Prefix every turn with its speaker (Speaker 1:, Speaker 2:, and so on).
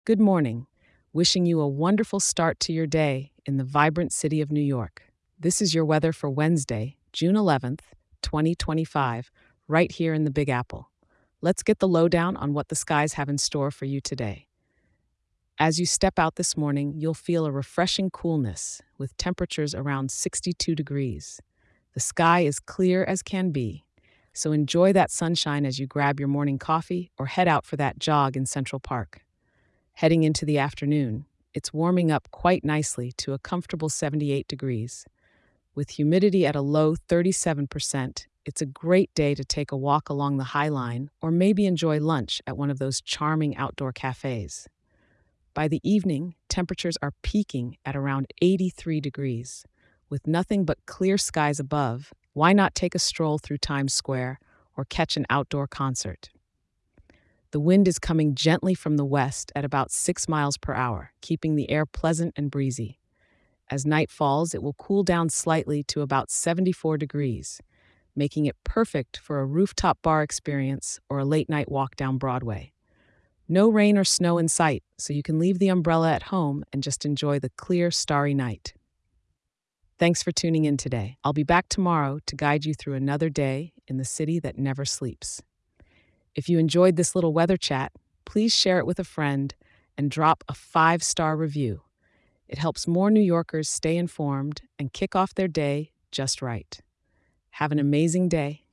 Speaker 1: Good morning. Wishing you a wonderful start to your day in the vibrant city of New York. This is your weather for Wednesday, June 11th, 2025, right here in the Big Apple. Let's get the lowdown on what the skies have in store for you today. As you step out this morning, you'll feel a refreshing coolness with temperatures around 62 degrees. The sky is clear as can be, so enjoy that sunshine as you grab your morning coffee or head out for that jog in Central Park. Heading into the afternoon, it's warming up quite nicely to a comfortable 78 degrees. With humidity at a low 37%, it's a great day to take a walk along the High Line or maybe enjoy lunch at one of those charming outdoor cafes. By the evening, temperatures are peaking at around 83 degrees. With nothing but clear skies above, why not take a stroll through Times Square or catch an outdoor concert? The wind is coming gently from the west at about 6 miles per hour, keeping the air pleasant and breezy. As night falls, it will cool down slightly to about 74 degrees, making it perfect for a rooftop bar experience or a late night walk down Broadway. No rain or snow in sight, so you can leave the umbrella at home and just enjoy the clear, starry night. Thanks for tuning in today. I'll be back tomorrow to guide you through another day in the city that never sleeps. If you enjoyed this little weather chat, please share it with a friend and drop a 5-star review. It helps more New Yorkers stay informed and kick off their day just right. Have an amazing day.